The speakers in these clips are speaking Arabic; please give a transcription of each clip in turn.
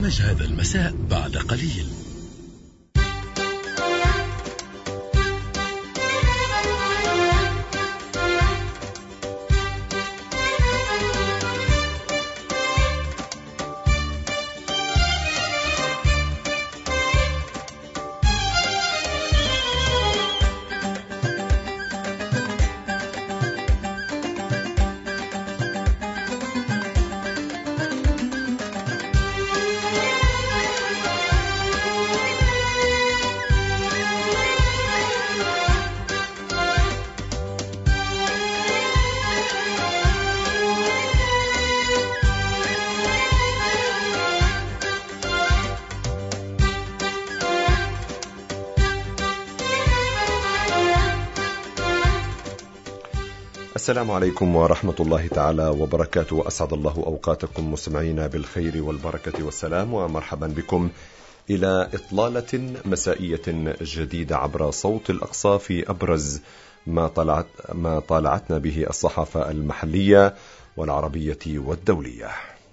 برنامج هذا المساء بعد قليل. السلام عليكم ورحمة الله تعالى وبركاته، وأسعد الله أوقاتكم مستمعين بالخير والبركة والسلام، ومرحبا بكم إلى إطلالة مسائية جديدة عبر صوت الأقصى في أبرز ما طالعتنا به الصحافة المحلية والعربية والدولية.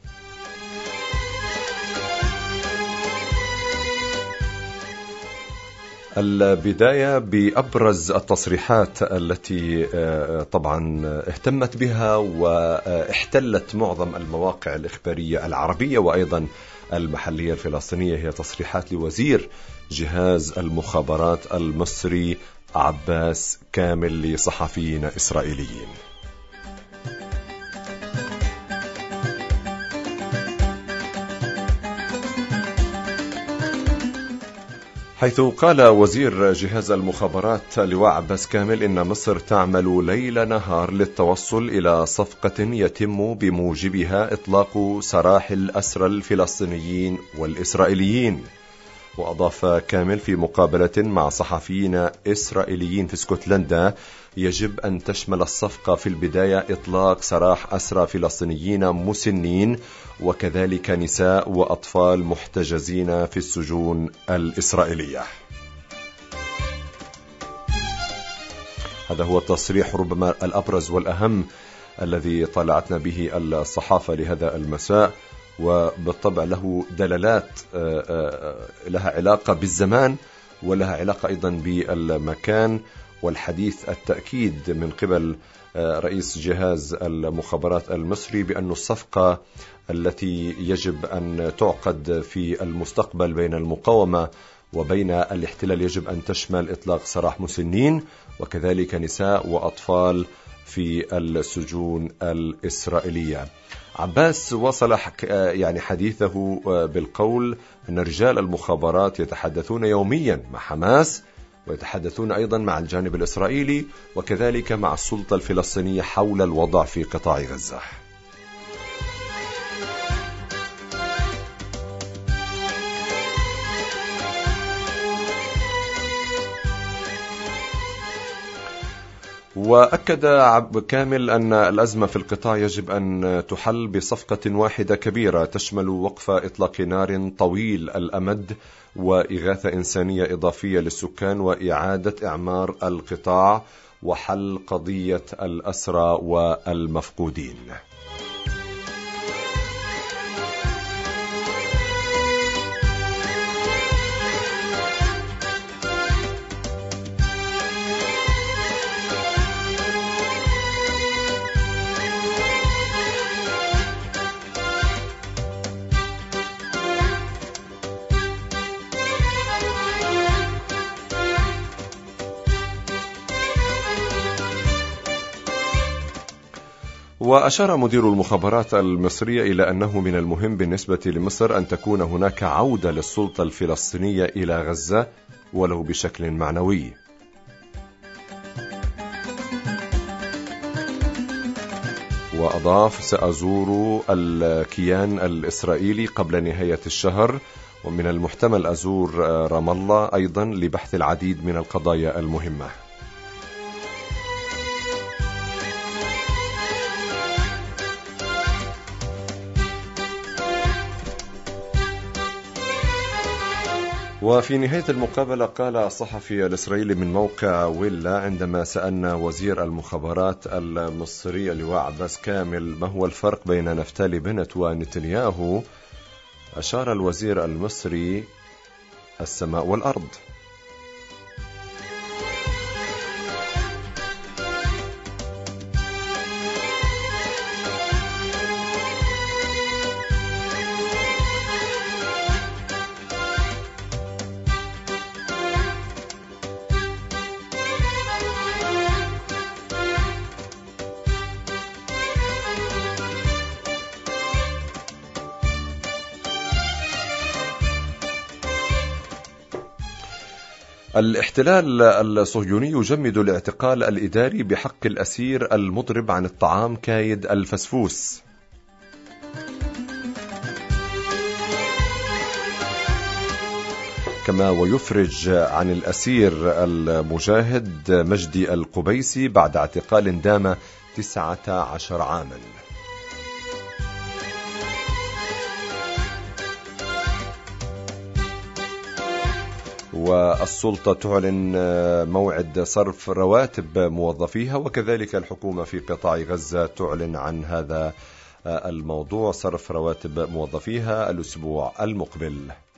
البداية بأبرز التصريحات التي طبعا اهتمت بها واحتلت معظم المواقع الإخبارية العربية وأيضا المحلية الفلسطينية، هي تصريحات لوزير جهاز المخابرات المصري عباس كامل لصحفيين إسرائيليين. حيث قال وزير جهاز المخابرات لواء عباس كامل إن مصر تعمل ليل نهار للتوصل إلى صفقة يتم بموجبها إطلاق سراح الأسرى الفلسطينيين والإسرائيليين. وأضاف كامل في مقابلة مع صحفيين إسرائيليين في اسكتلندا: يجب أن تشمل الصفقة في البداية إطلاق سراح أسرى فلسطينيين مسنين وكذلك نساء وأطفال محتجزين في السجون الإسرائيلية. هذا هو التصريح ربما الأبرز والأهم الذي طلعتنا به الصحافة لهذا المساء، وبالطبع له دلالات لها علاقة بالزمان ولها علاقة أيضا بالمكان، والحديث التأكيد من قبل رئيس جهاز المخابرات المصري بأن الصفقة التي يجب أن تعقد في المستقبل بين المقاومة وبين الاحتلال يجب أن تشمل إطلاق سراح مسنين وكذلك نساء وأطفال في السجون الإسرائيلية. عباس وصل حديثه بالقول أن رجال المخابرات يتحدثون يوميا مع حماس ويتحدثون أيضا مع الجانب الإسرائيلي وكذلك مع السلطة الفلسطينية حول الوضع في قطاع غزة. وأكد كامل أن الأزمة في القطاع يجب أن تحل بصفقة واحدة كبيرة تشمل وقف إطلاق نار طويل الأمد وإغاثة إنسانية إضافية للسكان وإعادة إعمار القطاع وحل قضية الأسرى والمفقودين. وأشار مدير المخابرات المصرية إلى أنه من المهم بالنسبة لمصر أن تكون هناك عودة للسلطة الفلسطينية إلى غزة ولو بشكل معنوي. وأضاف: سأزور الكيان الإسرائيلي قبل نهاية الشهر، ومن المحتمل أزور رام الله أيضا لبحث العديد من القضايا المهمة. وفي نهاية المقابلة قال الصحفي الإسرائيلي من موقع ويلا عندما سألنا وزير المخابرات المصري اللواء عباس كامل ما هو الفرق بين نفتالي بنت ونتنياهو، أشار الوزير المصري السماء والأرض. الاحتلال الصهيوني يجمد الاعتقال الإداري بحق الأسير المضرب عن الطعام كايد الفسفوس. كما ويفرج عن الأسير المجاهد مجدي القبيسي بعد اعتقال دام 19 عاما. والسلطة تعلن موعد صرف رواتب موظفيها، وكذلك الحكومة في قطاع غزة تعلن عن هذا الموضوع، صرف رواتب موظفيها الأسبوع المقبل.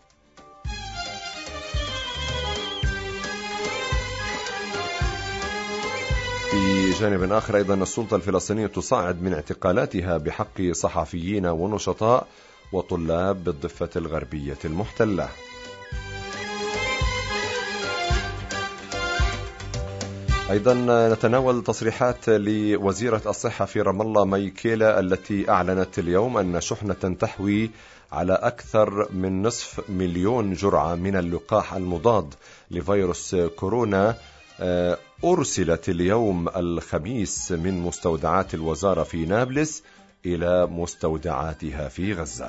في جانب آخر أيضا السلطة الفلسطينية تصاعد من اعتقالاتها بحق صحفيين ونشطاء وطلاب بالضفة الغربية المحتلة. أيضا نتناول تصريحات لوزيرة الصحة في رام الله مايكيلا التي أعلنت اليوم أن شحنة تحوي على أكثر من 500,000 جرعة من اللقاح المضاد لفيروس كورونا أرسلت اليوم الخميس من مستودعات الوزارة في نابلس إلى مستودعاتها في غزة.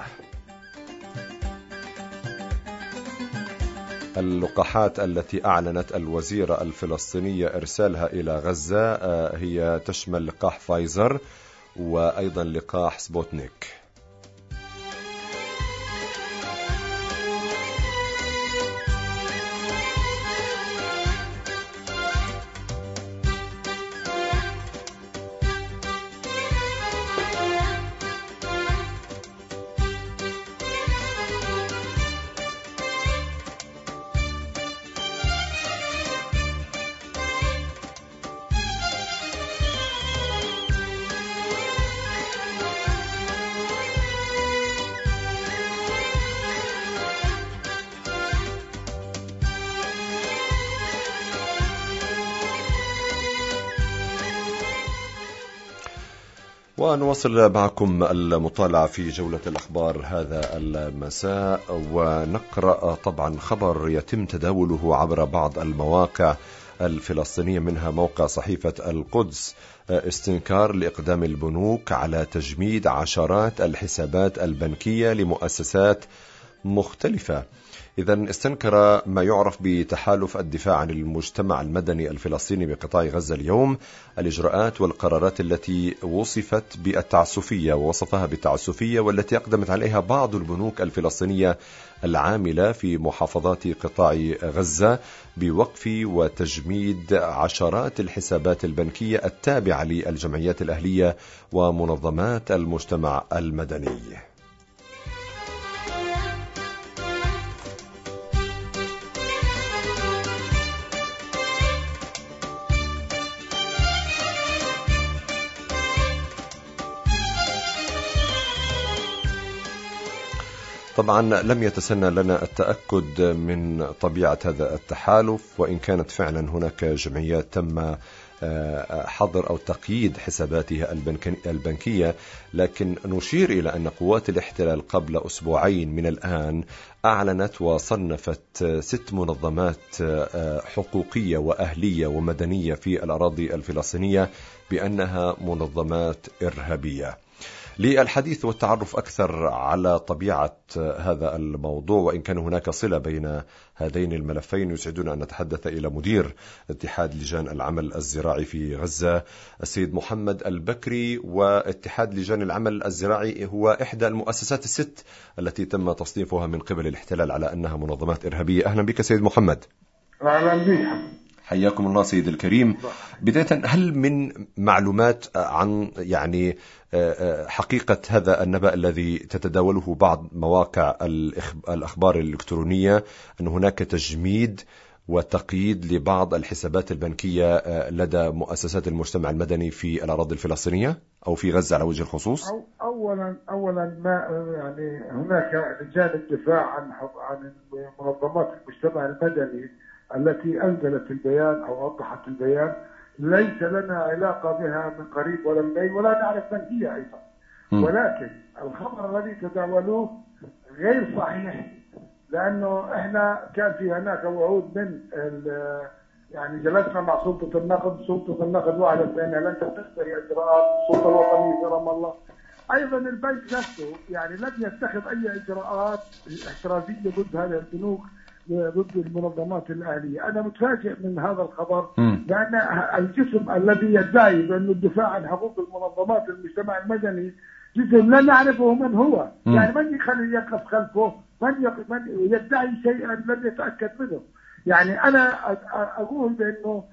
اللقاحات التي أعلنت الوزيرة الفلسطينية إرسالها إلى غزة هي تشمل لقاح فايزر وأيضا لقاح سبوتنيك. ونواصل معكم المطالعة في جولة الأخبار هذا المساء، ونقرأ طبعا خبر يتم تداوله عبر بعض المواقع الفلسطينية منها موقع صحيفة القدس. استنكار لإقدام البنوك على تجميد عشرات الحسابات البنكية لمؤسسات مختلفة. إذن استنكر ما يعرف بتحالف الدفاع عن المجتمع المدني الفلسطيني بقطاع غزة اليوم الإجراءات والقرارات التي وصفت بالتعسفية، ووصفها بالتعسفية، والتي أقدمت عليها بعض البنوك الفلسطينية العاملة في محافظات قطاع غزة بوقف وتجميد عشرات الحسابات البنكية التابعة للجمعيات الأهلية ومنظمات المجتمع المدني. طبعا لم يتسنى لنا التأكد من طبيعة هذا التحالف، وإن كانت فعلا هناك جمعيات تم حظر أو تقييد حساباتها البنكية، لكن نشير إلى أن قوات الاحتلال قبل أسبوعين من الآن أعلنت وصنفت 6 منظمات حقوقية وأهلية ومدنية في الأراضي الفلسطينية بأنها منظمات إرهابية. للحديث والتعرف أكثر على طبيعة هذا الموضوع، وإن كان هناك صلة بين هذين الملفين، يسعدنا أن نتحدث إلى مدير اتحاد لجان العمل الزراعي في غزة السيد محمد البكري. واتحاد لجان العمل الزراعي هو إحدى المؤسسات ال6 التي تم تصنيفها من قبل الاحتلال على أنها منظمات إرهابية. أهلا بك سيد محمد. أهلا بك. حياكم الله سيد الكريم. بداية، هل من معلومات عن يعني حقيقة هذا النبأ الذي تتداوله بعض مواقع الأخبار الإلكترونية أن هناك تجميد وتقييد لبعض الحسابات البنكية لدى مؤسسات المجتمع المدني في الأراضي الفلسطينية أو في غزة على وجه الخصوص؟ أولا ما يعني هناك رجال الدفاع عن منظمات المجتمع المدني التي أنزلت البيان أو وضحت البيان، ليس لنا علاقة بها من قريب ولا من بعيد، ولا نعرف من هي أيضا. ولكن الخبر الذي تداولوه غير صحيح، لأنه إحنا كان في هناك وعود من يعني جلسنا مع سلطة النقد وعدت بأنها لن تتخذ إجراءات. السلطة الوطنية في رام الله أيضا البنك نفسه يعني لم يتخذ أي إجراءات احترازية ضد هذه البنوك، ضد المنظمات الأهلية. أنا متفاجئ من هذا الخبر، لأن الجسم الذي يدعي بأنه الدفاع عن حقوق المنظمات المجتمع المدني جسم لا نعرفه من هو. يعني من يخلي يقف خلفه، من يدعي شيئا لم يتأكد منه. يعني أنا أقول بأنه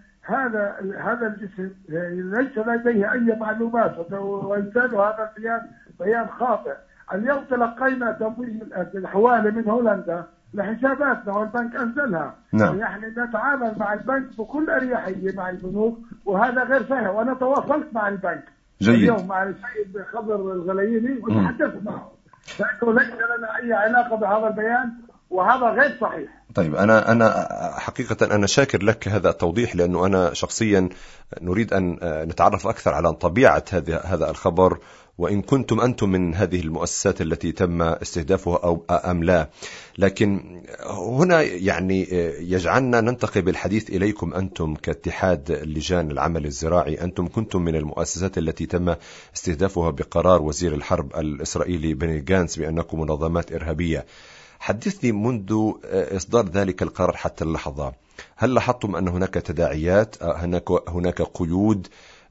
هذا الجسم ليس لديه أي معلومات، وإنتاج هذا بيان خاطئ. اليوم تلقينا تمويل الحوالي من هولندا لحساباتنا والبنك أنزلها. نعم. يعني نتعامل مع البنك بكل أريحية مع البنوك، وهذا غير صحيح. وأنا تواصلت مع البنك جيد. اليوم مع السيد خضر الغلييني وتحدثت معه، لأنه ليس لنا أي علاقة بهذا البيان وهذا غير صحيح. طيب، أنا حقيقة أنا شاكر لك هذا التوضيح، لأنه أنا شخصيا نريد أن نتعرف أكثر على طبيعة هذا الخبر، وإن كنتم أنتم من هذه المؤسسات التي تم استهدافها أو أم لا. لكن هنا يعني يجعلنا ننتقل بالحديث إليكم أنتم كاتحاد لجان العمل الزراعي. أنتم كنتم من المؤسسات التي تم استهدافها بقرار وزير الحرب الإسرائيلي بني جانتس بأنكم منظمات إرهابية. حدثني منذ إصدار ذلك القرار حتى اللحظة، هل لاحظتم أن هناك تداعيات، هناك قيود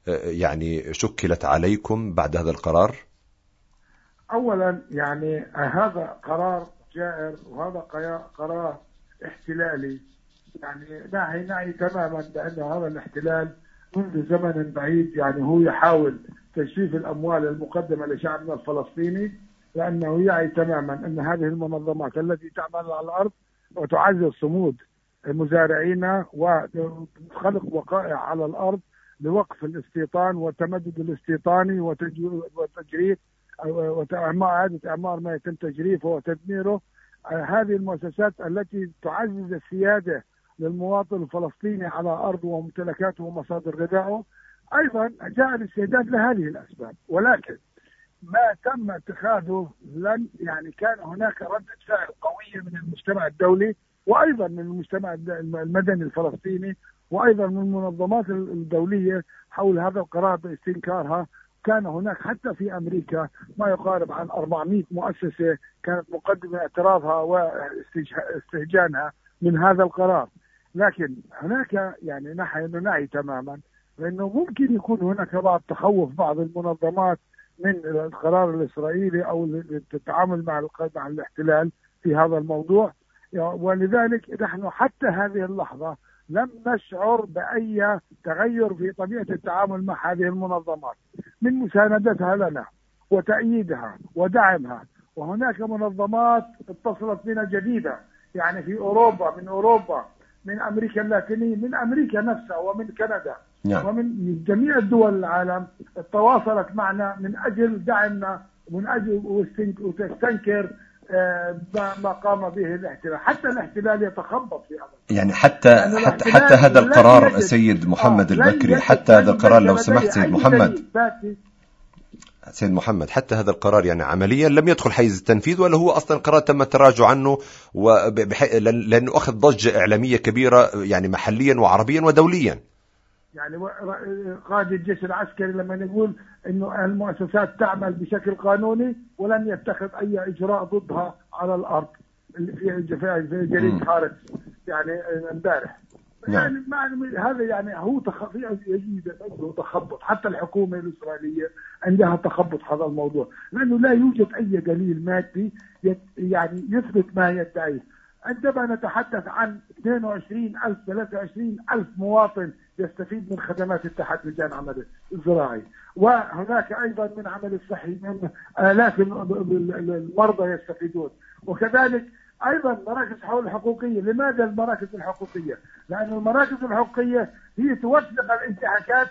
يعني شكلت عليكم بعد هذا القرار؟ أولا يعني هذا قرار جائر، وهذا قرار احتلالي. يعني نعي تماما بأن هذا الاحتلال منذ زمن بعيد يعني هو يحاول تجفيف الأموال المقدمة لشعبنا الفلسطيني، لأنه يعي تماما أن هذه المنظمات التي تعمل على الأرض وتعزز صمود مزارعينا وخلق وقائع على الأرض لوقف الاستيطان والتمدد الاستيطاني وتجريف وإعادة إعمار ما يتم تجريفه وتدميره. هذه المؤسسات التي تعزز السيادة للمواطن الفلسطيني على أرضه وممتلكاته ومصادر غذائه، أيضا جاء الاستهداف لهذه الأسباب. ولكن ما تم اتخاذه لن يعني كان هناك ردة فعل قوية من المجتمع الدولي، وأيضا من المجتمع المدني الفلسطيني، وأيضا من المنظمات الدولية حول هذا القرار باستنكارها. كان هناك حتى في أمريكا ما يقارب عن 400 مؤسسة كانت مقدمة اعتراضها واستهجانها من هذا القرار. لكن هناك يعني نحن نعي تماما لأنه ممكن يكون هناك بعض تخوف بعض المنظمات من القرار الإسرائيلي أو التعامل مع الاحتلال في هذا الموضوع. ولذلك نحن حتى هذه اللحظة لم نشعر بأي تغير في طبيعة التعامل مع هذه المنظمات، من مساندتها لنا وتأييدها ودعمها. وهناك منظمات اتصلت بنا جديدة يعني في أوروبا، من أمريكا اللاتينية، من أمريكا نفسها ومن كندا ومن جميع الدول العالم تواصلت معنا من أجل دعمنا ومن أجل وتستنكر ما قام به الاحتلال. حتى الاحتلال يتخبط في هذا، يعني حتى هذا القرار سيد محمد البكري، حتى هذا القرار لو سمحت سيد محمد، حتى هذا القرار يعني عمليا لم يدخل حيز التنفيذ، ولا هو أصلا قرار تم التراجع عنه لأنه أخذ ضجة إعلامية كبيرة يعني محليا وعربيا ودوليا. يعني قائد الجيش العسكري لما يقول إنه المؤسسات تعمل بشكل قانوني ولن يتخذ أي إجراء ضدها على الأرض في جريدة حارس يعني امبارح. يعني هذا يعني هو تخبط. حتى الحكومة الإسرائيلية عندها تخبط هذا الموضوع، لأنه لا يوجد أي دليل مادي يعني يثبت ما يدعيه. عندما نتحدث عن 22,000 23,000 مواطن يستفيد من خدمات اتحاد لجان العمل الزراعي، وهناك أيضا من عمل الصحي من آلاف المرضى يستفيدون، وكذلك أيضا مراكز الحقوق الحقوقية. لماذا المراكز الحقوقية؟ لأن المراكز الحقوقية هي توثق الانتهاكات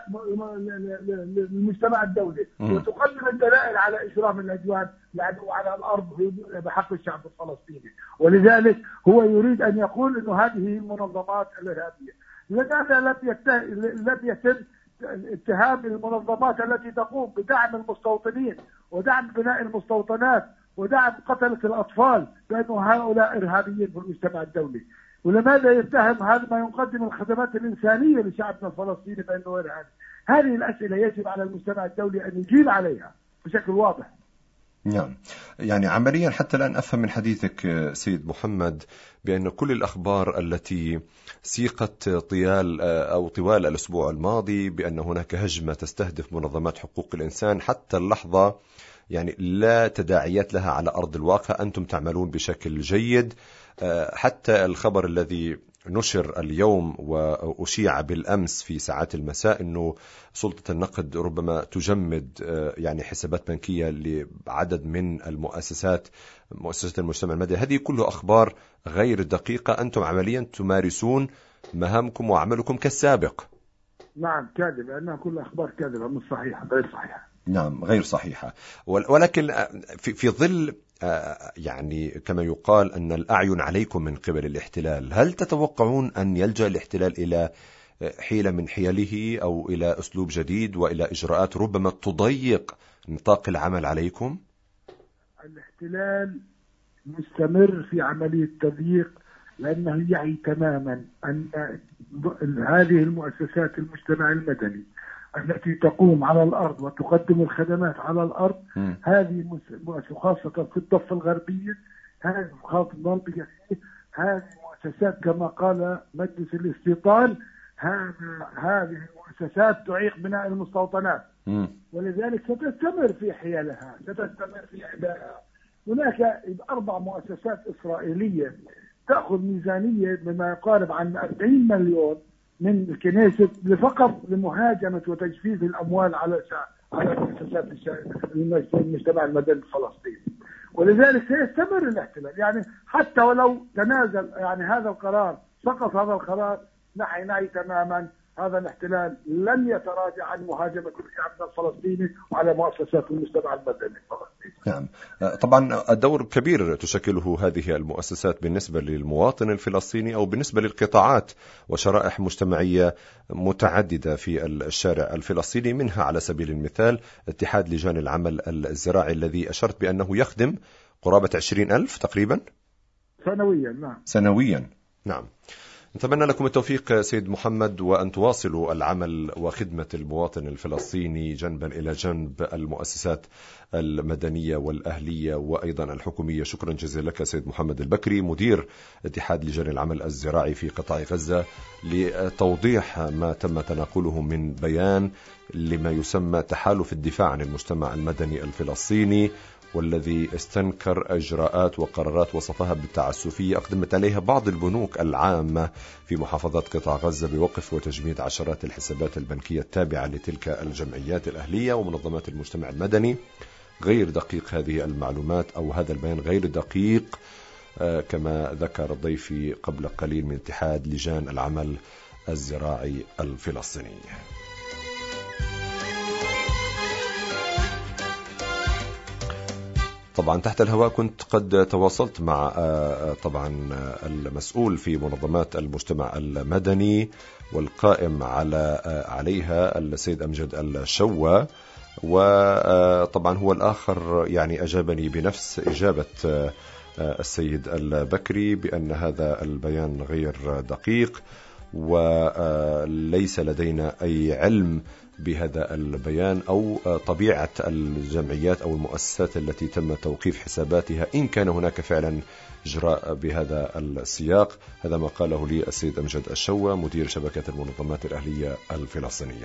للمجتمع الدولي وتقدم الدلائل على إجرام العدوان على الأرض بحق الشعب الفلسطيني، ولذلك هو يريد أن يقول أن هذه المنظمات الإرهابية. لماذا لم يتم اتهام المنظمات التي تقوم بدعم المستوطنين ودعم بناء المستوطنات ودعم قتلة الأطفال بأن هؤلاء إرهابيين في المجتمع الدولي؟ ولماذا يتهم هذا ما يقدم الخدمات الإنسانية لشعبنا الفلسطيني بأنه إرهابي؟ هذه الأسئلة يجب على المجتمع الدولي أن يجيب عليها بشكل واضح. نعم، يعني عمليا حتى الآن أفهم من حديثك سيد محمد بأن كل الأخبار التي سيقت طوال الأسبوع الماضي بأن هناك هجمة تستهدف منظمات حقوق الإنسان حتى اللحظة يعني لا تداعيات لها على أرض الواقع، أنتم تعملون بشكل جيد. حتى الخبر الذي نشر اليوم وأشيع بالأمس في ساعات المساء أنه سلطة النقد ربما تجمد يعني حسابات بنكية لعدد من مؤسسات المجتمع المدني، هذه كلها أخبار غير دقيقة. أنتم عمليا تمارسون مهامكم وعملكم كالسابق. نعم كاذب، لأنها كلها أخبار كاذبة مش صحيحة، غير صحيحة. نعم غير صحيحة، ولكن في ظل يعني كما يقال أن الأعين عليكم من قبل الاحتلال، هل تتوقعون أن يلجأ الاحتلال إلى حيلة من حيله أو إلى أسلوب جديد وإلى إجراءات ربما تضيق نطاق العمل عليكم؟ الاحتلال مستمر في عملية تضييق، لأنه يعي تماما أن هذه المؤسسات المجتمع المدني التي تقوم على الأرض وتقدم الخدمات على الأرض، هذه خاصة في الضفة الغربية، هذه المؤسسات كما قال مجلس الاستيطان، هذه المؤسسات تعيق بناء المستوطنات، ولذلك ستستمر في حيلها، ستستمر في أدائها. هناك 4 مؤسسات إسرائيلية تأخذ ميزانية بما يقارب عن 40 مليون من الكنيسة فقط لمهاجمة وتجفيف الأموال على مؤسسات المجتمع المدني الفلسطيني، ولذلك سيستمر الاحتلال. يعني حتى ولو تنازل يعني هذا القرار، سقط هذا القرار، نعي تماما هذا الاحتلال لن يتراجع عن مهاجمة الشعب الفلسطيني وعلى مؤسسات المجتمع المدني الفلسطيني. نعم، طبعا الدور كبير تشكله هذه المؤسسات بالنسبة للمواطن الفلسطيني أو بالنسبة للقطاعات وشرائح مجتمعية متعددة في الشارع الفلسطيني، منها على سبيل المثال اتحاد لجان العمل الزراعي الذي أشرت بأنه يخدم قرابة 20,000 تقريبا سنويا. نعم سنويا. نعم، نتمنى لكم التوفيق سيد محمد، وأن تواصلوا العمل وخدمة المواطن الفلسطيني جنبا إلى جنب المؤسسات المدنية والأهلية وأيضا الحكومية. شكرا جزيلا لك سيد محمد البكري، مدير اتحاد لجان العمل الزراعي في قطاع غزة، لتوضيح ما تم تناقله من بيان لما يسمى تحالف الدفاع عن المجتمع المدني الفلسطيني، والذي استنكر إجراءات وقرارات وصفها بالتعسفية أقدمت عليها بعض البنوك العامة في محافظات قطاع غزة بوقف وتجميد عشرات الحسابات البنكية التابعة لتلك الجمعيات الأهلية ومنظمات المجتمع المدني. غير دقيق هذه المعلومات أو هذا البيان غير دقيق كما ذكر ضيفي قبل قليل من اتحاد لجان العمل الزراعي الفلسطيني. طبعا تحت الهواء كنت قد تواصلت مع طبعا المسؤول في منظمات المجتمع المدني والقائم عليها السيد أمجد الشوى، وطبعا هو الآخر يعني أجابني بنفس إجابة السيد البكري بأن هذا البيان غير دقيق وليس لدينا أي علم بهذا البيان أو طبيعة الجمعيات أو المؤسسات التي تم توقيف حساباتها إن كان هناك فعلا إجراء بهذا السياق. هذا ما قاله لي السيد أمجد الشوى مدير شبكة المنظمات الأهلية الفلسطينية.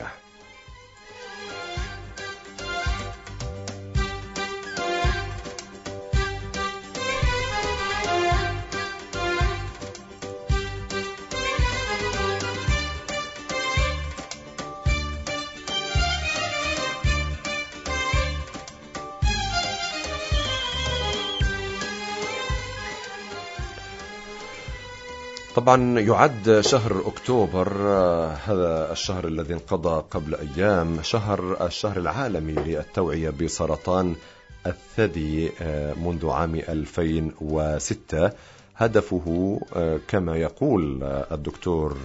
طبعا يعد شهر أكتوبر هذا الشهر الذي انقضى قبل أيام الشهر العالمي للتوعية بسرطان الثدي منذ عام 2006. هدفه كما يقول الدكتور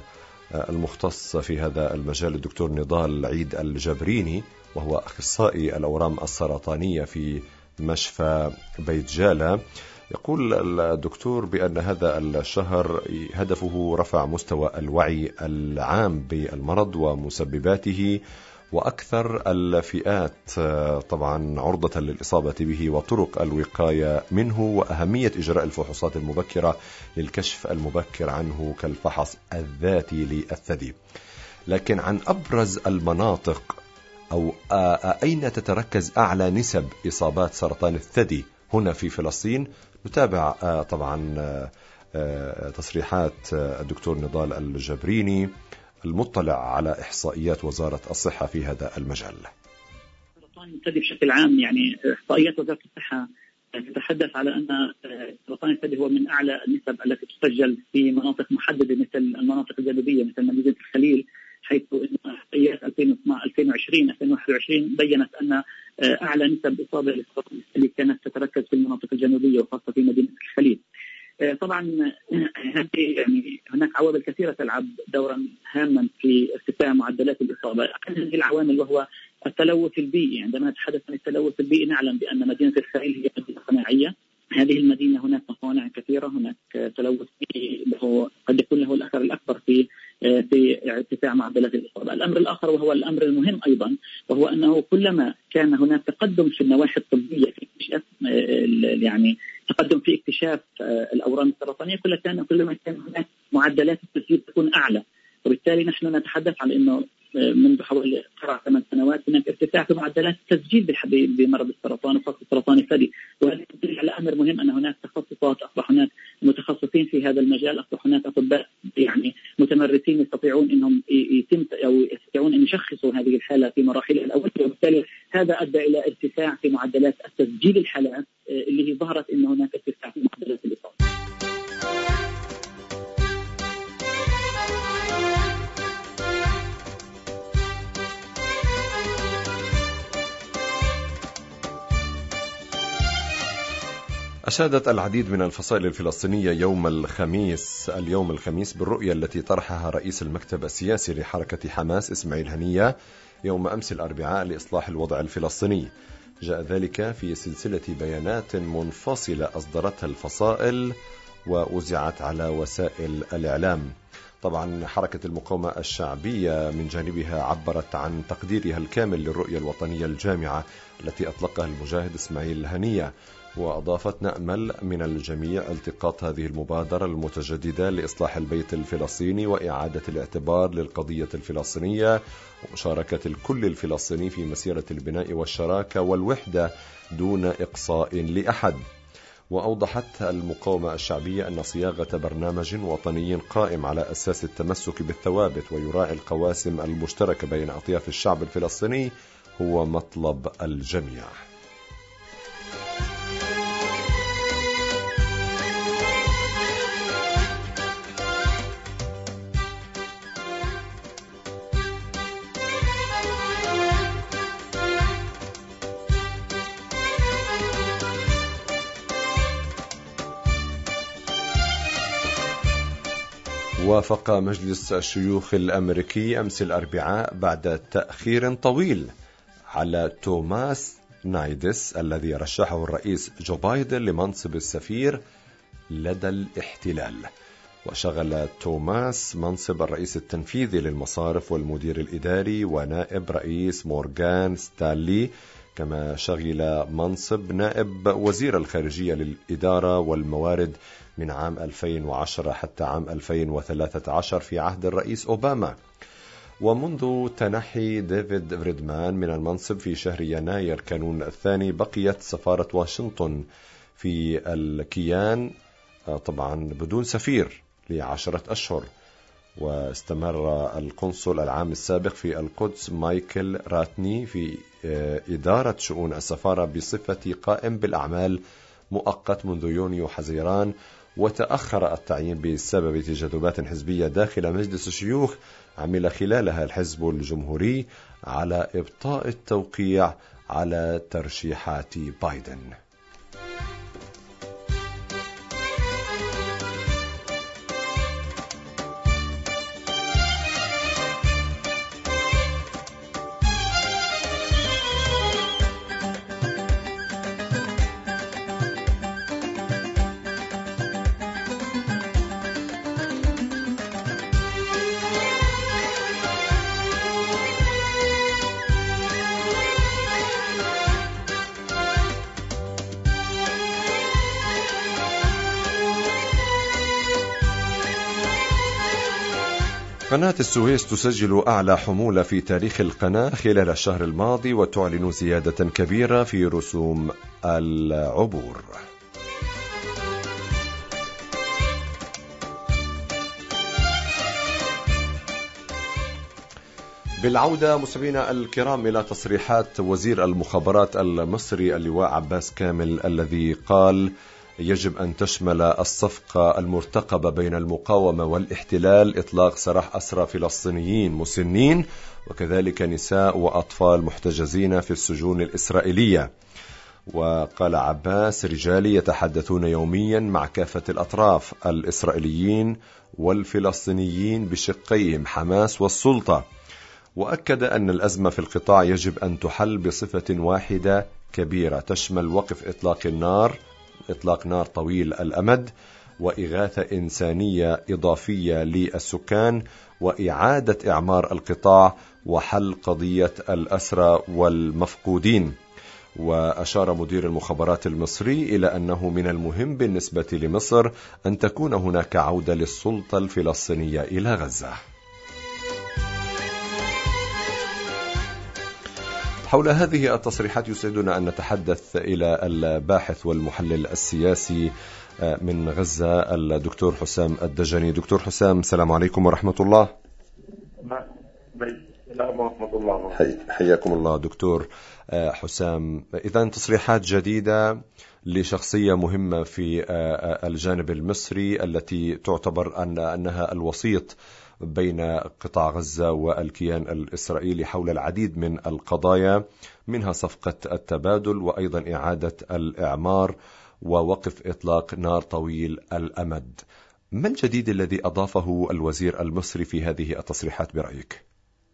المختص في هذا المجال الدكتور نضال عيد الجبريني، وهو أخصائي الأورام السرطانية في مشفى بيت جالة، يقول الدكتور بأن هذا الشهر هدفه رفع مستوى الوعي العام بالمرض ومسبباته وأكثر الفئات طبعا عرضة للإصابة به وطرق الوقاية منه وأهمية إجراء الفحوصات المبكرة للكشف المبكر عنه كالفحص الذاتي للثدي. لكن عن أبرز المناطق أو أين تتركز أعلى نسب إصابات سرطان الثدي هنا في فلسطين، نتابع طبعا تصريحات الدكتور نضال الجبريني المطلع على إحصائيات وزارة الصحة في هذا المجال. سرطان الثدي بشكل عام، يعني إحصائيات وزارة الصحة تتحدث على أن سرطان الثدي هو من أعلى النسب التي تسجل في مناطق محددة مثل المناطق الجنوبية مثل مدينة الخليل، حيث أن إحصائيات 2020-2021 بيّنت أن أعلى نسب إصابة لسرطان الثدي كانت تتركز في المناطق الجنوبية وخاصة في مدينة الخليل. طبعا يعني هناك عوامل كثيرة تلعب دورا هاما في ارتفاع معدلات الإصابة. أحد هذه العوامل وهو التلوث البيئي. عندما نتحدث عن التلوث البيئي نعلم بأن مدينة الخليل هي مدينة صناعية. هذه المدينة هناك مصانع كثيرة، هناك تلوث بيئي له قد يكون له الأثر الأكبر في ارتفاع معدلات الإصابة. الأمر الآخر وهو الأمر المهم أيضا، وهو أنه كلما كان هناك تقدم في النواحي الطبية في اكتشاف يعني تقدم في اكتشاف الأورام السرطانية كلما كان هناك معدلات التسجيل تكون أعلى، وبالتالي نحن نتحدث عن أنه منذ حوالي 7-8 سنوات هناك ارتفاع في معدلات التسجيل بمرض السرطان وخاصة سرطان الثدي، وهذا يدل على أمر مهم أن هناك تخصصات، أصبح هناك متخصصين في هذا المجال، أصبح هناك أطباء يعني متمرسين يستطيعون أنهم يستطيعون أن يشخصوا هذه الحالة في مراحلها الأولى، وبالتالي هذا أدى إلى ارتفاع في معدلات التسجيل الحالات اللي هي ظهرت أن هناك ارتفاع في معدلات الإصابة. أشادت العديد من الفصائل الفلسطينية اليوم الخميس بالرؤية التي طرحها رئيس المكتب السياسي لحركة حماس إسماعيل هنية يوم أمس الأربعاء لإصلاح الوضع الفلسطيني. جاء ذلك في سلسلة بيانات منفصلة أصدرتها الفصائل ووزعت على وسائل الإعلام. طبعا حركة المقاومة الشعبية من جانبها عبرت عن تقديرها الكامل للرؤية الوطنية الجامعة التي أطلقها المجاهد إسماعيل هنية، وأضافت: نأمل من الجميع التقاط هذه المبادرة المتجددة لإصلاح البيت الفلسطيني وإعادة الاعتبار للقضية الفلسطينية ومشاركة الكل الفلسطيني في مسيرة البناء والشراكة والوحدة دون إقصاء لأحد. وأوضحت المقاومة الشعبية أن صياغة برنامج وطني قائم على أساس التمسك بالثوابت ويراعي القواسم المشتركة بين أطياف الشعب الفلسطيني هو مطلب الجميع. وافق مجلس الشيوخ الأمريكي أمس الأربعاء بعد تأخير طويل على توماس نايدس الذي رشحه الرئيس جو بايدن لمنصب السفير لدى الاحتلال. وشغل توماس منصب الرئيس التنفيذي للمصارف والمدير الإداري ونائب رئيس مورغان ستانلي، كما شغل منصب نائب وزير الخارجية للإدارة والموارد من عام 2010 حتى عام 2013 في عهد الرئيس أوباما. ومنذ تنحي ديفيد فريدمان من المنصب في شهر يناير كانون الثاني بقيت سفارة واشنطن في الكيان طبعا بدون سفير ل10 أشهر. واستمر القنصل العام السابق في القدس مايكل راتني في إدارة شؤون السفارة بصفة قائم بالأعمال مؤقت منذ يونيو حزيران، وتأخر التعيين بسبب تجاذبات حزبية داخل مجلس الشيوخ، عمل خلالها الحزب الجمهوري على إبطاء التوقيع على ترشيحات بايدن. قناة السويس تسجل أعلى حمولة في تاريخ القناة خلال الشهر الماضي، وتعلن زيادة كبيرة في رسوم العبور. بالعودة مستمعينا الكرام إلى تصريحات وزير المخابرات المصري اللواء عباس كامل، الذي قال: يجب أن تشمل الصفقة المرتقبة بين المقاومة والاحتلال إطلاق سراح أسرى فلسطينيين مسنين، وكذلك نساء وأطفال محتجزين في السجون الإسرائيلية. وقال عباس: رجالي يتحدثون يوميا مع كافة الأطراف الإسرائيليين والفلسطينيين بشقيهم حماس والسلطة. وأكد أن الأزمة في القطاع يجب أن تحل بصفة واحدة كبيرة تشمل وقف إطلاق نار طويل الأمد، وإغاثة إنسانية إضافية للسكان، وإعادة إعمار القطاع، وحل قضية الأسرى والمفقودين. وأشار مدير المخابرات المصري إلى أنه من المهم بالنسبة لمصر أن تكون هناك عودة للسلطة الفلسطينية إلى غزة. حول هذه التصريحات يسعدنا أن نتحدث إلى الباحث والمحلل السياسي من غزة الدكتور حسام الدجني. دكتور حسام، السلام عليكم ورحمة الله. حياكم الله دكتور حسام. إذن تصريحات جديدة لشخصية مهمة في الجانب المصري التي تعتبر أنها الوسيط بين قطاع غزة والكيان الإسرائيلي حول العديد من القضايا، منها صفقة التبادل وأيضا إعادة الإعمار ووقف إطلاق نار طويل الأمد. ما الجديد الذي أضافه الوزير المصري في هذه التصريحات برأيك؟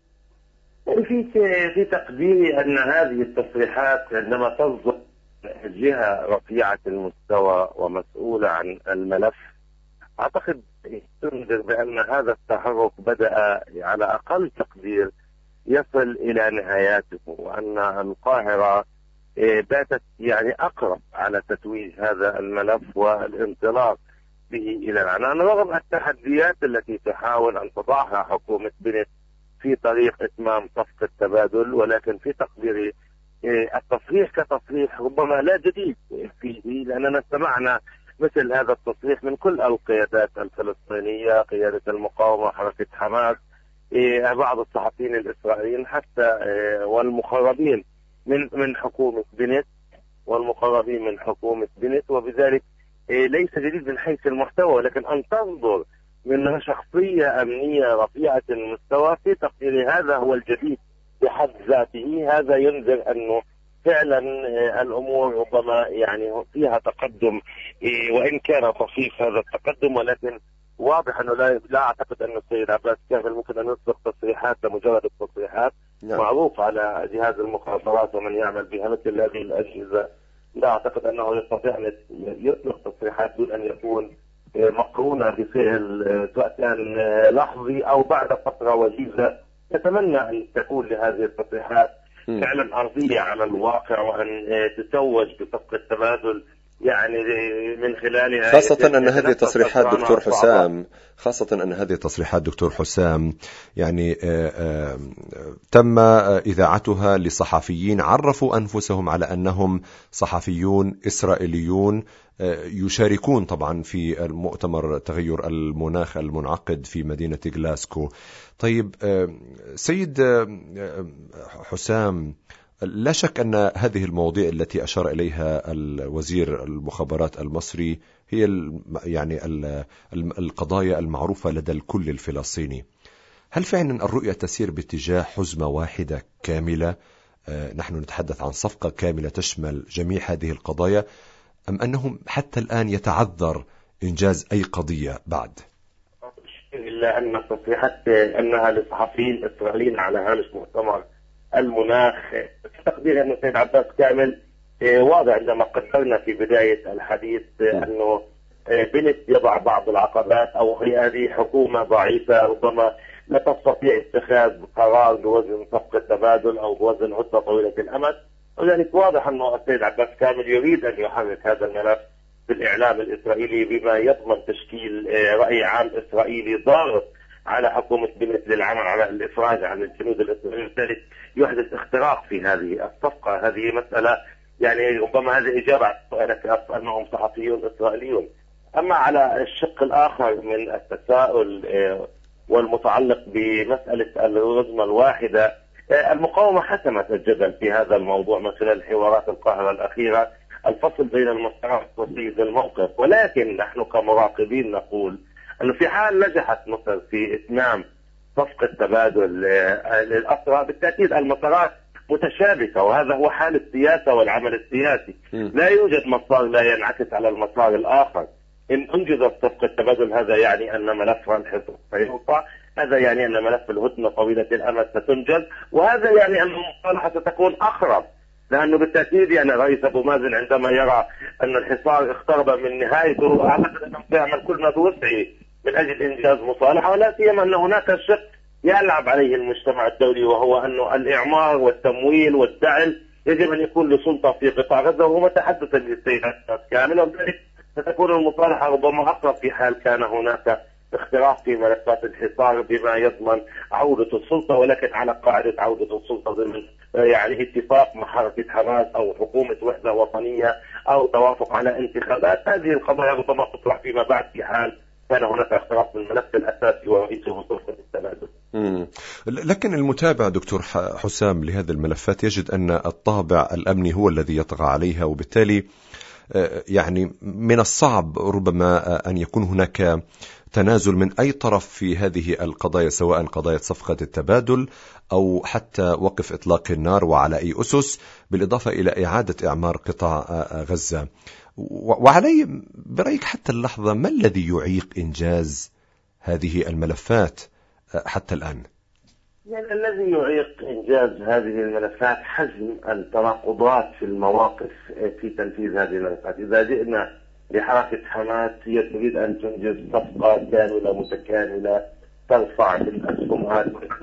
في تقديري أن هذه التصريحات عندما تصدر جهة رفيعة المستوى ومسؤولة عن الملف، أعتقد تنذر بأن هذا التحرك بدأ على أقل تقدير يصل إلى نهاياته، وأن القاهرة باتت أقرب على تتويج هذا الملف والانطلاق به إلى العنان، رغم التحديات التي تحاول أن تضعها حكومة بنت في طريق إتمام صفقة التبادل. ولكن في تقديري التصريح كتصريح ربما لا جديد فيه، لأننا سمعنا مثل هذا التصريح من كل القيادات الفلسطينية، قيادة المقاومة، حركة حماس، بعض الصحفيين الإسرائيليين حتى، والمقربين من حكومة بنت والمقربين من حكومة بنت. وبذلك ليس جديد من حيث المحتوى، ولكن أن تنظر من شخصية أمنية رفيعة المستوى في تقديري هذا هو الجديد بحد ذاته. هذا ينذر أنه فعلا الأمور ربما فيها تقدم، وإن كان طفيف هذا التقدم، ولكن واضح أنه لا أعتقد أن السيد عباس كامل ممكن أن يصدق تصريحات لمجرد التصريحات. معروف على جهاز المخابرات ومن يعمل بها مثل هذه الأجهزة، لا أعتقد أنه يستطيع أن يطلق تصريحات دون أن يكون مقرونة بفعل سواء كان لحظي أو بعد فترة وجيزة. نتمنى أن تكون لهذه التصريحات فعلا أرضية على الواقع، وأن تتوج بصفقة تبادل من خلالها، خاصة أن هذه التصريحات دكتور حسام تم إذاعتها لصحفيين عرفوا أنفسهم على أنهم صحفيون إسرائيليون يشاركون طبعا في المؤتمر تغير المناخ المنعقد في مدينة غلاسكو. طيب سيد حسام، لا شك أن هذه المواضيع التي أشار إليها الوزير المخابرات المصري هي يعني القضايا المعروفة لدى الكل الفلسطيني. هل فعلا الرؤية تسير باتجاه حزمة واحدة كاملة؟ نحن نتحدث عن صفقة كاملة تشمل جميع هذه القضايا، أم أنهم حتى الآن يتعذر إنجاز أي قضية بعد؟ إلا أن تصريحات أنها لصحفيين إسرائيليين على هامش مؤتمر المناخ في تقدير أن السيد عباس كامل واضح عندما قدرنا في بداية الحديث أنه بنت يضع بعض العقبات، أو هي هذه حكومة ضعيفة ربما لا تستطيع اتخاذ قرار بوزن صفقة تبادل أو بوزن هدنة طويلة الأمد. ولذلك واضح أن السيد عباس كامل يريد أن يحرك هذا الملف في الإعلام الإسرائيلي بما يضمن تشكيل رأي عام إسرائيلي ضار على حكومة بنت للعمل على الإفراج عن الجنود الإسرائيليين، وبالتالي يحدث اختراق في هذه الصفقة. هذه مسألة يعني ربما هذه إجابة على سؤالك أنهم صحفيون إسرائيليون. أما على الشق الآخر من التساؤل والمتعلق بمسألة الرزمة الواحدة، المقاومة حسمت الجدل في هذا الموضوع من خلال حوارات القاهرة الأخيرة، الفصل بين المسارات وتسييد الموقف. ولكن نحن كمراقبين نقول أنه في حال نجحت مصر في إتمام صفقة تبادل للأسرى، بالتأكيد المسارات متشابكة، وهذا هو حال السياسة والعمل السياسي. لا يوجد مسار لا ينعكس على المسار الآخر. إن أنجزت صفقة تبادل هذا يعني أن ملف الحصار سيوقع، هذا يعني أن ملف الهدنة طويلة الأمد ستنجز، وهذا يعني أن المصالحة ستكون أقرب، لأنه بالتأكيد يعني رئيس أبو مازن عندما يرى أن الحصار اقترب من نهايته أعتقد أنه سيعمل كل ما بوسعه من أجل إنجاز مصالحة، ولا سيما أن هناك شق يلعب عليه المجتمع الدولي، وهو أنه الإعمار والتمويل والدعم يجب أن يكون لسلطة في قطاع غزة، وهو ما تحدث للسيد عباس كامل، وبذلك ستكون المصالحة ربما أقرب في حال كان هناك اختراق في ملفات الحصار بما يضمن عودة السلطة، ولكن على قاعدة عودة السلطة ضمن يعني اتفاق مع حركة حماس أو حكومة وحدة وطنية أو توافق على انتخابات. هذه القضايا ربما تطرح فيما بعد في حال كان هناك اختراق من الملف الأساسي ورئيسه سلطة التبادل. لكن المتابع دكتور حسام لهذه الملفات يجد أن الطابع الأمني هو الذي يطغى عليها، وبالتالي يعني من الصعب ربما أن يكون هناك تنازل من أي طرف في هذه القضايا، سواء قضايا صفقة التبادل أو حتى وقف إطلاق النار وعلى أي أسس، بالإضافة إلى إعادة إعمار قطاع غزة. وعلي برأيك حتى اللحظة ما الذي يعيق إنجاز هذه الملفات حتى الآن؟ يعني الذي يعيق إنجاز هذه الملفات حجم التناقضات في المواقف في تنفيذ هذه الملفات. إذا جئنا لحركة حماس، هي تريد أن تنجز صفقة كاملة متكاملة ترفع الأسهمات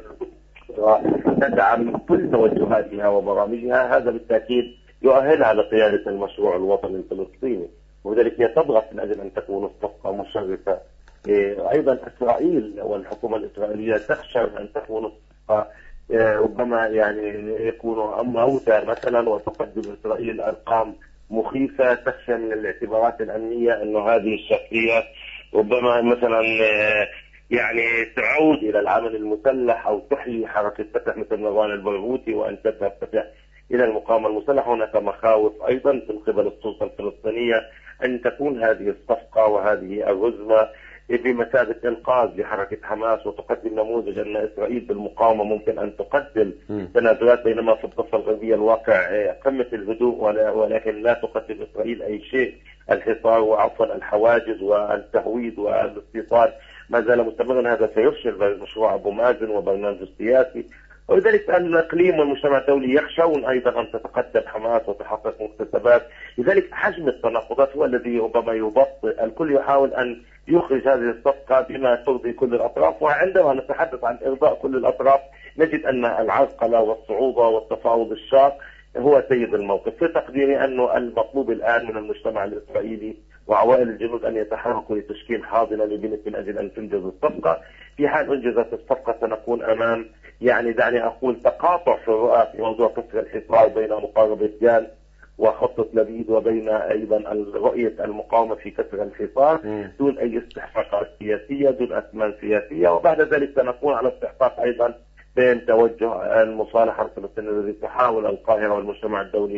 وتدعم كل توجهاتها وبرامجها، هذا بالتأكيد يؤهلها لقيادة المشروع الوطني الفلسطيني، وذلك هي تضغط من أجل أن تكون الصفقة مشرفة. أيضا إسرائيل والحكومة الإسرائيلية تخشى أن تكون الصفقة ربما يعني يكون موتى مثلا، وتقدم إسرائيل أرقام مخيفة، تخشى من الاعتبارات الأمنية أنه هذه الشخصية ربما مثلا يعني تعود إلى العمل المسلح أو تحيي حركة فتح مثل مروان البرغوثي وأن تذهب فتح إلى المقاومة المسلحة. هناك مخاوف أيضا من قبل السلطة الفلسطينية أن تكون هذه الصفقة وهذه الهزمة بمثابة إنقاذ لحركة حماس، وتقدم نموذج أن إسرائيل بالمقاومة ممكن أن تقدم تنازلات، بينما في الضفة الغربية الواقع قمة الهدوء، ولكن لا تقدم إسرائيل أي شيء. الحصار وعفوا الحواجز والتهويد والاستيطان ما زال مستمرا، هذا سيفشل مشروع أبو مازن وبرنامجه السياسي. ولذلك الإقليم والمجتمع الدولي يخشون أيضا أن تتقدم حماس وتحقق مكتسبات. لذلك حجم التناقضات هو الذي ربما يبطئ. الكل يحاول أن يخرج هذه الصفقة بما ترضي كل الأطراف، وعندما نتحدث عن إرضاء كل الأطراف نجد أن العرقلة والصعوبة والتفاوض الشاق هو سيد الموقف. في تقديري أنه المطلوب الآن من المجتمع الإسرائيلي وعوائل الجنود أن يتحركوا لتشكيل حاضنة لبنت من أجل أن تنجز الصفقة. في حال أنجزت الصفقة سنكون أمام يعني دعني أقول تقاطع في الرؤى في موضوع كسر الحصار بين مقاربة جان وخطة لبيد، وبين أيضا رؤية المقاومة في كسر الحصار دون أي استحقاقات سياسية، دون أثمان سياسية. وبعد ذلك سنكون على استحقاق أيضا بين توجه المصالحة الفلسطينية الذي تحاول القاهرة والمجتمع الدولي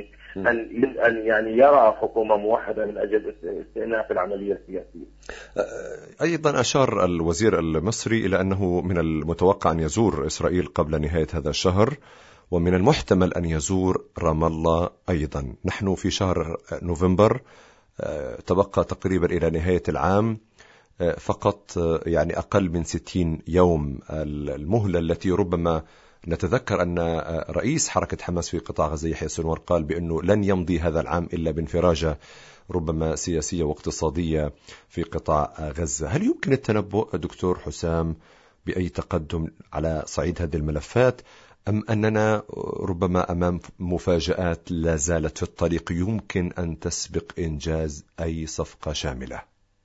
أن يعني يرى حكومة موحدة من أجل استئناف العملية السياسية. أيضا أشار الوزير المصري إلى أنه من المتوقع أن يزور إسرائيل قبل نهاية هذا الشهر، ومن المحتمل أن يزور رام الله أيضا. نحن في شهر نوفمبر، تبقى تقريبا إلى نهاية العام فقط يعني أقل من 60 يوم، المهلة التي ربما نتذكر أن رئيس حركة حماس في قطاع غزة يحيى سنوار قال بأنه لن يمضي هذا العام إلا بانفراجة ربما سياسية واقتصادية في قطاع غزة. هل يمكن التنبؤ دكتور حسام بأي تقدم على صعيد هذه الملفات، أم أننا ربما أمام مفاجآت لا زالت في الطريق يمكن أن تسبق إنجاز أي صفقة شاملة؟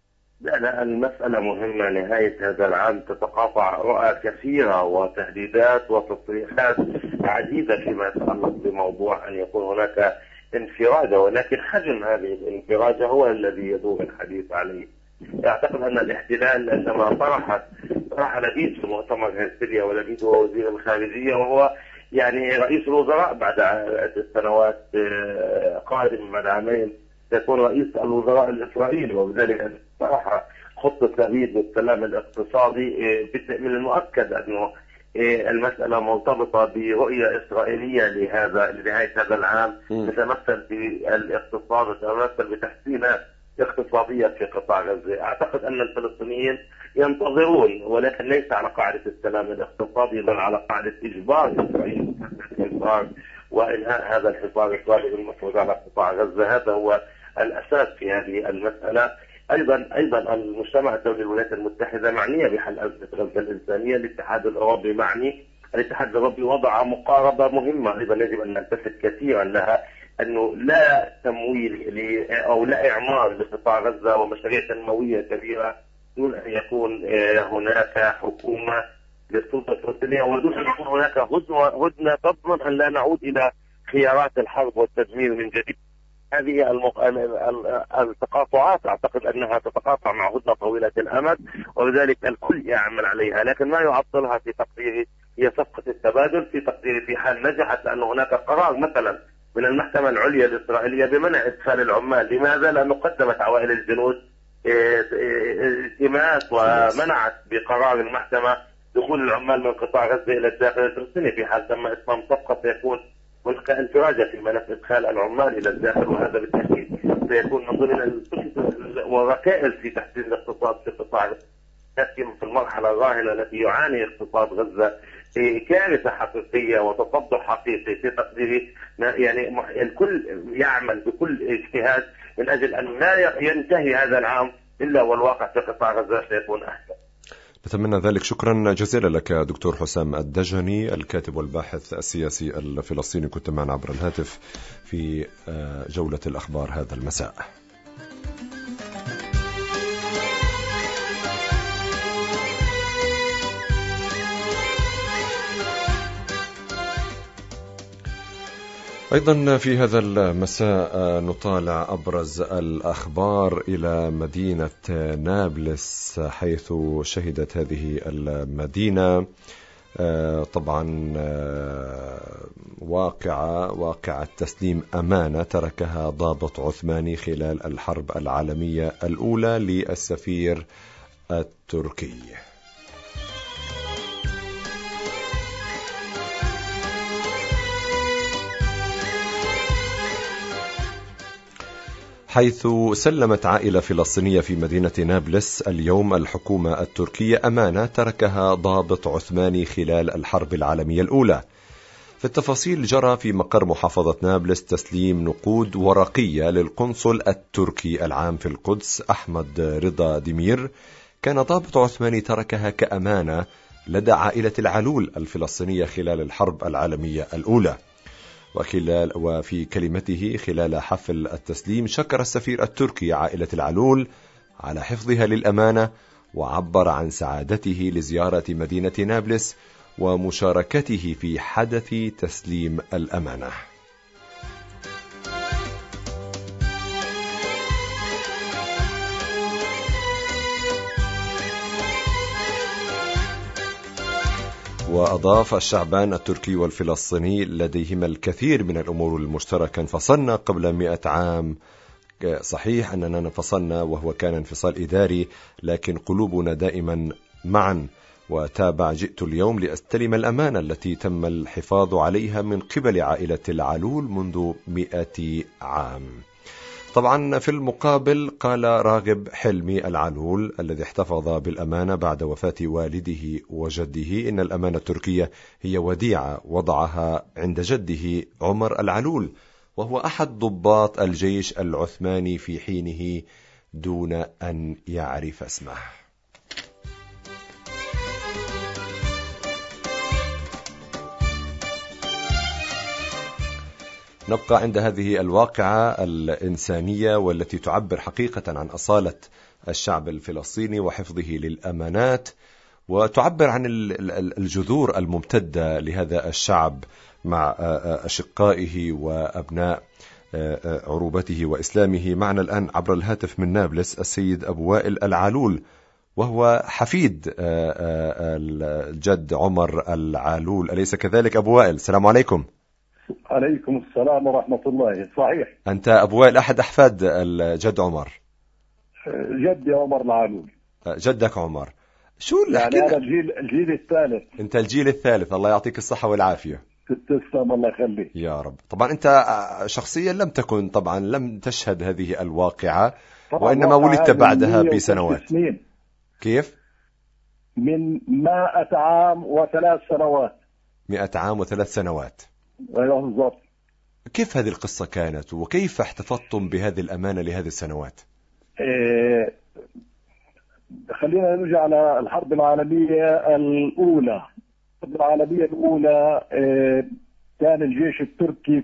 لا، المسألة مهمة. نهاية هذا العام تتقاطع رؤى كثيرة وتهديدات وتصريحات عديدة فيما يتعلق بموضوع أن يكون هناك انفراجة، ولكن حجم هذه الانفراجة هو الذي يدور الحديث عليه. أعتقد أن الاحتلال عندما طرح لبيد في مؤتمر هرسليا، ولبيد هو وزير الخارجية وهو يعني رئيس الوزراء بعد عدة سنوات قادم بعد عامين سيكون رئيس الوزراء الإسرائيلي، وبذلك صراحة خطة لبيد والسلام الاقتصادي من المؤكد أنه المسألة مرتبطة برؤية إسرائيلية لنهاية هذا العام تتمثل في الاقتصاد، تتمثل بتحسينات اقتصادية في قطاع غزة. أعتقد أن الفلسطينيين ينتظرون، ولكن ليس على قاعدة السلام الاقتصادي بل على قاعدة إجبار إسرائيل الحصار وإنهاء هذا الحصار الصادق المفروض على قطاع غزة. هذا هو الأساس في هذه المسألة. أيضا المجتمع الدولي الولايات المتحدة معنية بحل أزمة غزة الإنسانية، الاتحاد الأوروبي معني، الاتحاد الأوروبي وضع مقاربة مهمة أيضا يجب أن نلتفت كثيرا لها، أنه لا تمويل أو لا إعمار لقطاع غزة ومشاريع تنموية كبيرة دون أن يكون هناك حكومة للسلطة الفلسطينية، ودون أن يكون هناك هدنة تضمن أن لا نعود إلى خيارات الحرب والتدمير من جديد. هذه التقاطعات أعتقد أنها تتقاطع مع هدنة طويلة الأمد، وبذلك الكل يعمل عليها، لكن ما يعطلها في تقديري هي صفقة التبادل. في تقديري في حال نجحت، لأن هناك قرار مثلا من المحكمة العليا الإسرائيلية بمنع إدخال العمال. لماذا؟ لأنه قدمت عوائل الجنود التماس ومنعت بقرار المحكمة دخول العمال من قطاع غزة إلى الداخل الفلسطيني. في حال تم إتمام صفقة سيكون هناك انفراجة في ملف إدخال العمال إلى الداخل، وهذا بالتأكيد سيكون من ضمن الركائز في تحسين الاقتصاد في قطاع غزة. لكن في المرحلة الراهنة التي يعاني اقتصاد غزة كارثة حقيقية وتصدع حقيقي في تقديري. يعني الكل يعمل بكل اجتهاد من أجل أن لا ينتهي هذا العام إلا والواقع في قطاع غزة سيكون أحسن. نتمنى ذلك. شكرا جزيلا لك دكتور حسام الدجني، الكاتب والباحث السياسي الفلسطيني، كنت معنا عبر الهاتف في جولة الأخبار هذا المساء. أيضا في هذا المساء نطالع أبرز الأخبار إلى مدينة نابلس، حيث شهدت هذه المدينة طبعا واقعة تسليم أمانة تركها ضابط عثماني خلال الحرب العالمية الأولى للسفير التركي. حيث سلمت عائلة فلسطينية في مدينة نابلس اليوم الحكومة التركية أمانة تركها ضابط عثماني خلال الحرب العالمية الأولى. في التفاصيل، جرى في مقر محافظة نابلس تسليم نقود ورقية للقنصل التركي العام في القدس أحمد رضا ديمير. كان ضابط عثماني تركها كأمانة لدى عائلة العلول الفلسطينية خلال الحرب العالمية الأولى. وفي كلمته خلال حفل التسليم، شكر السفير التركي عائلة العلول على حفظها للأمانة، وعبر عن سعادته لزيارة مدينة نابلس ومشاركته في حدث تسليم الأمانة. وأضاف: الشعبان التركي والفلسطيني لديهما الكثير من الأمور المشتركة. انفصلنا قبل 100 عام. صحيح أننا انفصلنا وهو كان انفصال إداري، لكن قلوبنا دائما معا. وتابع: جئت اليوم لأستلم الأمانة التي تم الحفاظ عليها من قبل عائلة العلول منذ 100 عام. طبعا في المقابل قال راغب حلمي العلول الذي احتفظ بالأمانة بعد وفاة والده وجده: إن الأمانة التركية هي وديعة وضعها عند جده عمر العلول، وهو أحد ضباط الجيش العثماني في حينه دون أن يعرف اسمه. نبقى عند هذه الواقعة الإنسانية والتي تعبر حقيقة عن أصالة الشعب الفلسطيني وحفظه للأمانات، وتعبر عن الجذور الممتدة لهذا الشعب مع أشقائه وأبناء عروبته وإسلامه. معنا الآن عبر الهاتف من نابلس السيد أبو وائل العلول، وهو حفيد الجد عمر العلول، أليس كذلك أبو وائل؟ السلام عليكم. عليكم السلام ورحمة الله. صحيح. أنت أبو وائل أحد أحفاد الجد عمر؟ جدي عمر العلول. جدك عمر. شو يعني أنا الجيل الثالث. أنت الجيل الثالث، الله يعطيك الصحة والعافية. تسلم، الله يخليك يا رب. طبعا أنت شخصيا لم تشهد هذه الواقعة، وإنما ولدت بعدها بسنوات. كيف؟ من 100 عام و3 سنوات. 100 عام و3 سنوات. ايوه بالضبط. كيف هذه القصة كانت، وكيف احتفظتم بهذه الأمانة لهذه السنوات؟ خلينا نرجع على الحرب العالمية الأولى. الحرب العالمية الأولى كان الجيش التركي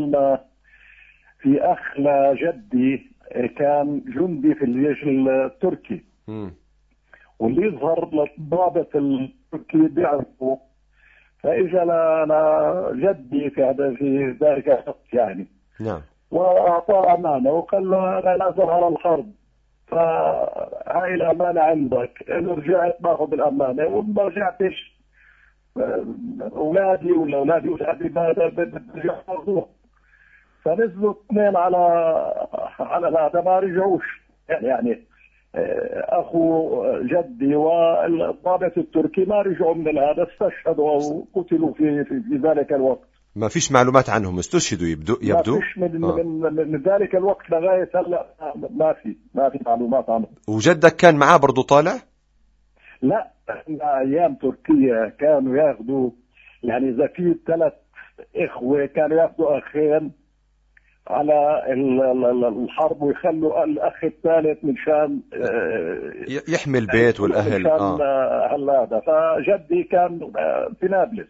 في أخ لجدي كان جندي في الجيش التركي. واللي يظهر للضابط التركي بيعرفه، فاجى لجدي في ذلك الوقت يعني. نعم. واعطاه امانه وقال له انا نازل على الحرب، فهاي الامانه عندك، ان رجعت باخذ الامانه، وما رجعتش اولادي ولا اولادي بيرجعوا. فنزلوا اثنين على هذا، ما رجعوش يعني اخو جدي والضابط التركي ما رجعوا من هذا، استشهدوا او قتلوا في ذلك الوقت. ما فيش معلومات عنهم، استشهدوا يبدو. ما فيش من ذلك الوقت لغايه هلا، ما في معلومات عنهم. وجدك كان معاه برضه طالع؟ لا، ايام تركيا كانوا ياخذوا، يعني اذا في 3 اخوه كانوا ياخذوا اخين على الحرب ويخلوا الاخ الثالث من شان يحمي البيت والاهل. هذا فجدي كان في نابلس.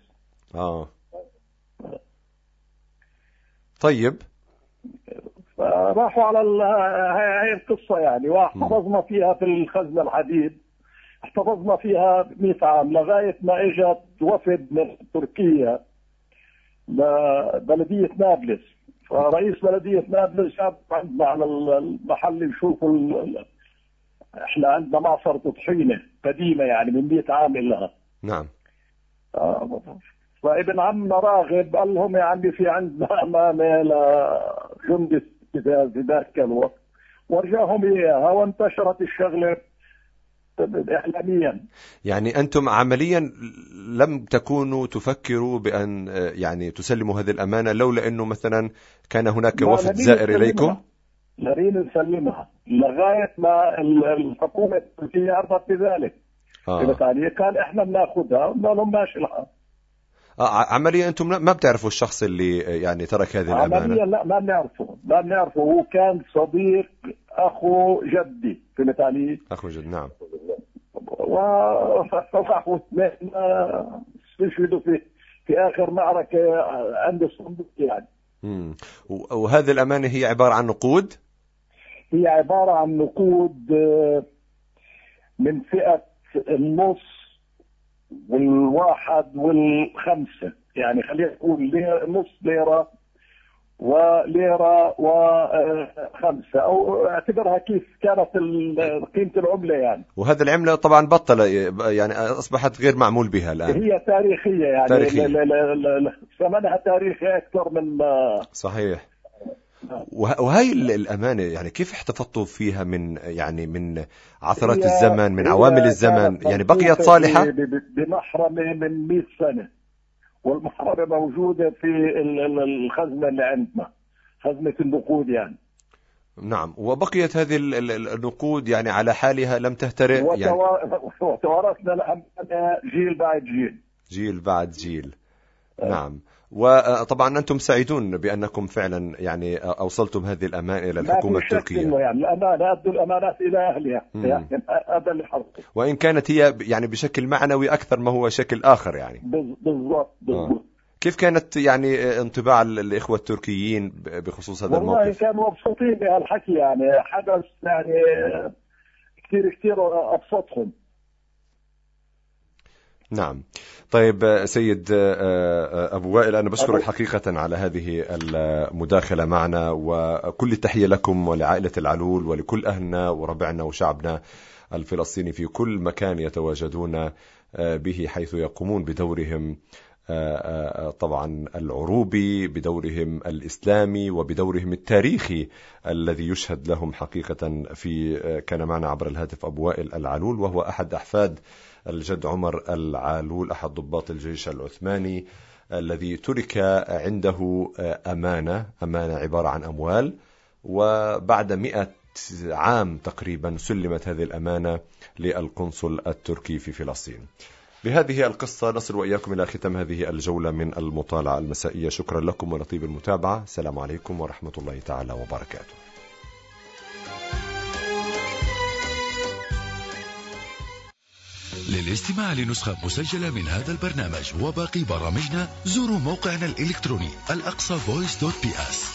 طيب. فراحوا على هاي القصه يعني، واحتفظنا فيها في الخزنه الحديد، احتفظنا فيها 100 عام لغايه ما اجت وفد من تركيا لبلديه نابلس. فرئيس بلدية نابلس جاب عندنا على المحل يشوفوا احنا عندنا معصرة طحينة قديمة يعني من 100 عام لها. نعم. فابن عمنا راغب قال لهم يا عمي في عندنا أمانة لجندي في ذاك الوقت، ورجاهم إياها وانتشرت الشغلة إعلاميا. يعني أنتم عمليا لم تكونوا تفكروا بأن يعني تسلموا هذه الأمانة لولا أنه مثلا كان هناك وفد زائر إليكم؟ لرين نسلمها لغاية ما الحكومة التركية عرفت بذلك. يعني كان إحنا بناخذها وقلنا لهم ماشي الحال. عمليا أنتم ما بتعرفوا الشخص اللي يعني ترك هذه الأمانة؟ عمليا لا، ما بنعرفه. هو كان صديق أخو جدي، فهمت علي؟ أخو جد. نعم. وراحوا اثنين استشهدوا في آخر معركة عند الصندوق يعني. وهذه الأمانة هي عبارة عن نقود؟ هي عبارة عن نقود من فئة النص والواحد والخمسة، يعني خلينا نقول نص ليرة وليرة و5، أو اعتبرها كيف كانت قيمة العملة يعني. وهذا العملة طبعا بطل يعني أصبحت غير معمول بها الآن. هي تاريخية يعني تاريخية. ثمنها تاريخي أكثر من صحيح. وهي الأمانة يعني كيف احتفظتوا فيها من يعني من عثرات الزمن، من عوامل الزمن، يعني بقيت صالحة؟ بمحرمة من 100 سنة، والمحرمة موجودة في الخزنة اللي عندنا، خزنة النقود يعني. نعم. وبقيت هذه النقود يعني على حالها لم تهترئ يعني. وتوارثنا الأمانة جيل بعد جيل، جيل بعد جيل. نعم. وطبعا أنتم سعيدون بأنكم فعلا يعني أوصلتم هذه الأمانة إلى الحكومة التركية. يعني الأمانة أدوا الأمانات إلى أهلها يعني هذا اللي حصل، وإن كانت هي يعني بشكل معنوي أكثر ما هو شكل آخر يعني. بالضبط. كيف كانت يعني انطباع الإخوة التركيين بخصوص هذا الموقف؟ والله كانوا مبسوطين بهالحكي، يعني حدث يعني كثير أبسطهم. نعم. طيب سيد أبو وائل، أنا بشكرك حقيقة على هذه المداخلة معنا، وكل التحية لكم ولعائلة العلول ولكل أهلنا وربعنا وشعبنا الفلسطيني في كل مكان يتواجدون به، حيث يقومون بدورهم طبعا العروبي، بدورهم الإسلامي، وبدورهم التاريخي الذي يشهد لهم حقيقة. كان معنا عبر الهاتف أبو وائل العلول، وهو أحد أحفاد الجد عمر العلول، أحد ضباط الجيش العثماني الذي ترك عنده أمانة عبارة عن أموال، وبعد 100 عام تقريبا سلمت هذه الأمانة للقنصل التركي في فلسطين. بهذه القصة نصل وإياكم إلى ختام هذه الجولة من المطالعة المسائية. شكرا لكم ولطيب المتابعة. السلام عليكم ورحمة الله تعالى وبركاته. للاستماع لنسخة مسجلة من هذا البرنامج وباقي برامجنا زوروا موقعنا الإلكتروني الأقصى voice.ps.